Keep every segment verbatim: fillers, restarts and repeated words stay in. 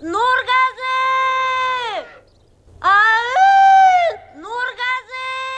Нургазы! Ай! Нургазы!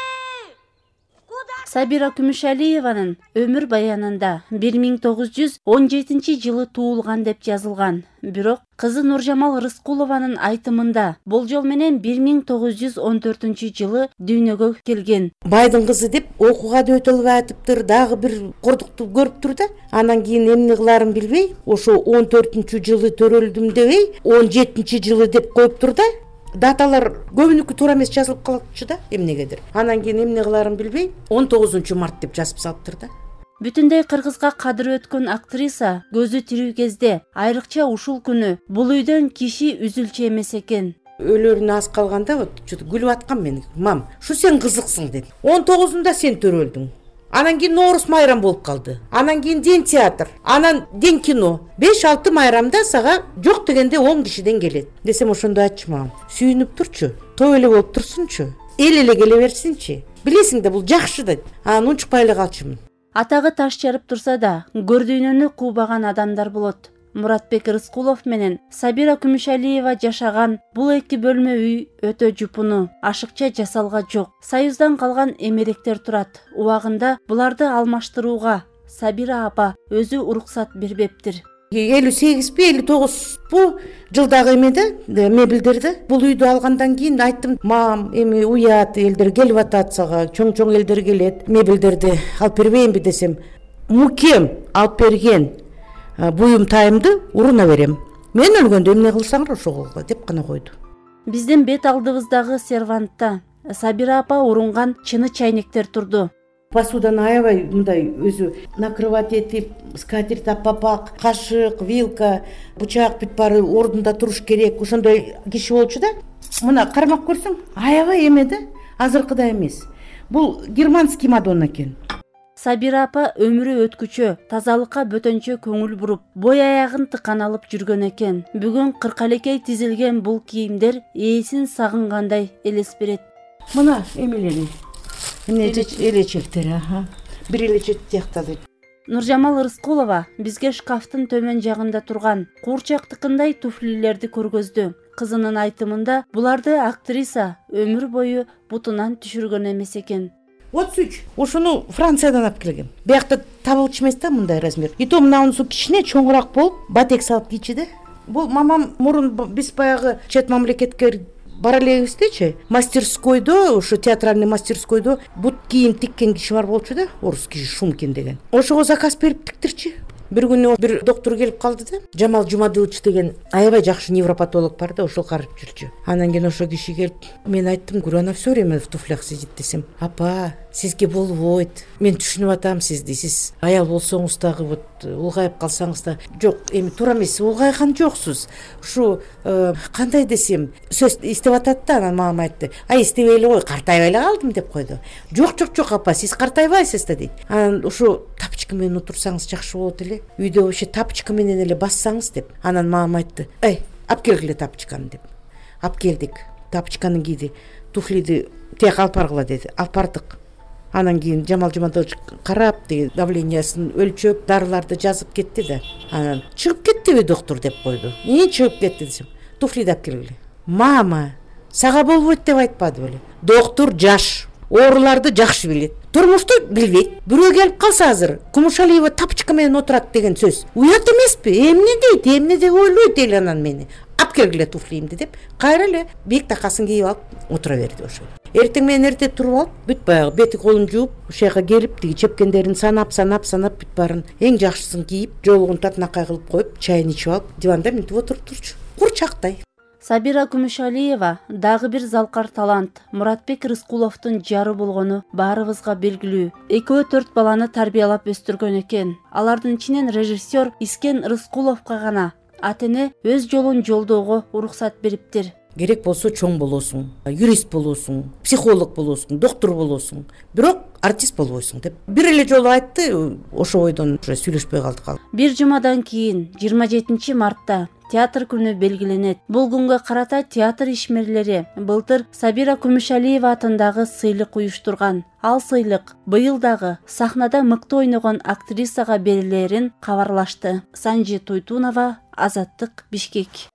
Сабира Күмүшалиеванын өмүр баянында бир миң тогуз жүз он жетинчи жылы туулган деп жазылган. Бирок кызы Нуржамал Рыскулованын айтымында болжол менен бир миң тогуз жүз он төртүнчү жылы дүйнөгө келген. Байдын кызы деп окууга да өтө албай атыптыр, дагы бир кордукту көрүптүр да. Анан кийин эмне кыларын билбей, ошо он төртүнчү жылы төрөлдүм дебей, он жетинчи жылы деп коюптур да. Даталар көбүнүкү туура эмес жазылып калатчы да, эмнегедир. Анан кийин эмне кыларын билбей, он тогузунчу март деп жазып салыптыр да. Бүтүндөй кыргызга кадыры өткөн актриса көзү тирүү кезде, айрыкча ушул күнү бул үйдөн киши үзүлчү эмес экен. Өлөрүнө аз калганда вот күлүп аткан мен. Мам, шу сен кызыксың деди. он тогузунда сен төрөлдүң. Анан кийин Ноорус майрам болуп калды. Анан кийин ден театр, анан ден кино. беш алты майрамда сага жок дегенде он кишиден келет. Десем ошондо айтчу мам, сүйүнүп турчу, той эле болуп турсунчу, эл эле келе берсинчи. Билесиң да бул жакшы дейт. Анан унчукпай эле калчумун. Атагы таш жарып турса да, көрдүйнөнү куубаган адамдар болот. Муратбек Рыскулов менен Сабира Күмүшалиева жашаган бул эки бөлмө үй өтө жупуну, ашыкча жасалга жок. Союздан калган эмеректер турат. Убагында буларды алмаштырууга Сабира апа өзү уруксат бербептир. элүү сегизби элүү тогузбу жылдагы эмеде мебелдерди бул үйдү алгандан кийин айттым, мам, эми уят элдер келип атат сага, чоң-чоң элдер келет, мебелдерди алып бербейинби десем, мукем алып берген буюм тайымды уруна берем. Мен өлгөндө эмне кылсаңар ошо кылгыла деп гана койду. Биздин бет алдыбыздагы сервантта Сабира апа урунган чыны чайнектер турду. Посуданы аябай мындай өзү накрывать этип, скатерть аппапак, кашык, вилка, бычак бүт баары ордунда туруш керек. Ошондой киши болчу да. Мына кармап көрсөң, аябай эме да, азыркыдай эмес. Бул германский Мадонна экен. Сабира апа өмүрү өткүчө, тазалыкка бөтөнчө көңүл буруп, бой аягын тыкан алып жүргөн экен. Бүгүн кыркалекей тизилген бул кийимдер ээсин сагынгандай элес берет. Мына эмелери. Эмне элечектери, аха. Бир элечек тияктады. Нуржамал Рыскулова бизге шкафтын төмөн жагында турган куурчактыкындай туфлилерди көргөздү. Кызынын айтымында буларды актриса өмүр бою бутунан түшүргөн эмес экен. Вот суч, ошону Франциядан алып келгем. Биякта табылчу эмес да мындай размер. И то мынаунусу кичине чоңураак болуп, батек салып кийчи да. Бул мамам мурун биз баягы чет мамлекетке бара элебиздечи, мастерскойдо, ошо театральный мастерскойдо бут кийим тиккен киши бар болчу да, орус киши Шумкин деген. Ошого заказ берип тиктирчи. Бир күнү бир доктор келип калды да, Жамал Жумадылович деген аябай жакшы невропатолог бар да, ошол карып жүрчү. Анан кийин ошо киши келип, мен айттым, Гурана все время в туфлях сидит десем, апа, сизге болбойт. Мен түшүнүп атам сизди, сиз аял болсоңуз дагы вот улгайып калсаңыз да, жок, эми туура эмес, улгайган жоксуз. Ушу кандай десем, сөз иштеп атат да, анан мама айтты, ай иштебей эле кой, картайбай эле калдым деп койду. Жок, жок, жок апа, сиз картайбайсыз да дейт. Анан ушу тапочка менен отурсаңыз жакшы болот эле. Үйдө вообще тапочка менен эле бассаңыз деп. Анан мама айтты, ай, алып келгиле тапочканы деп. Алып келдик. Тапочканы кийди. Туфлиди тияк алып баргыла деди. Алып бардык. Анан кийин Жамал Жумадылович карап, деги давлениясын өлчөп, дарыларды жазып кетти да. Анан чыгып кеттиби доктор деп койду. Эмне чыгып кетти десем, туфлиди алып келгиле. Мама, сага болбойт деп айтпады беле. Доктор жаш, ооруларды жакшы билет. Турмушту билбейт. Бирөө келип калса азыр, Күмүшалиева тапочка менен отурат деген сөз. Уят эмеспи? Эмне дейт? Эмне деп ойлойт эл анан мени? Алып келгиле туфлимди деп, кайра эле бийик такасын кийип алып отура берди ошо. Эртең менен эрте туруп алып, бүт баягы бети колун жууп, ошол жака келип, тиги чепкендерин санап, санап, санап бүт баарын эң жакшысын кийип, жолугун татынакай кылып коюп, чайын ичип алып, диванда минтип отуруп турчу. Курчактай. Сабира Күмүшалиева дагы бир залкар талант. Муратбек Рыскуловдун жары болгону баарыбызга белгилүү. Экөө төрт баланы тарбиялап өстүргөн экен. Алардын ичинен режиссер Искен Рыскуловго гана ата-эне өз жолун жолдоого уруксат бериптир. Керек болсо чоң болосуң, юрист болосуң, психолог болосуң, доктор болосуң, бирок артист болбойсуң деп. Бир эле жолу айтты, ошо ойдон уже сүйлөшпөй калдык. Бир жумадан кийин жыйырма жетинчи мартта театр күнү белгиленет. Бул күнгө карата театр ишмерлери былтыр Сабира Күмүшалиева атындагы сыйлык уюштурган. Ал сыйлык быйыл дагы сахнада мыкты ойногон актрисага берилерин кабарлашты. Санжи Туйтунова, Азаттык, Бишкек.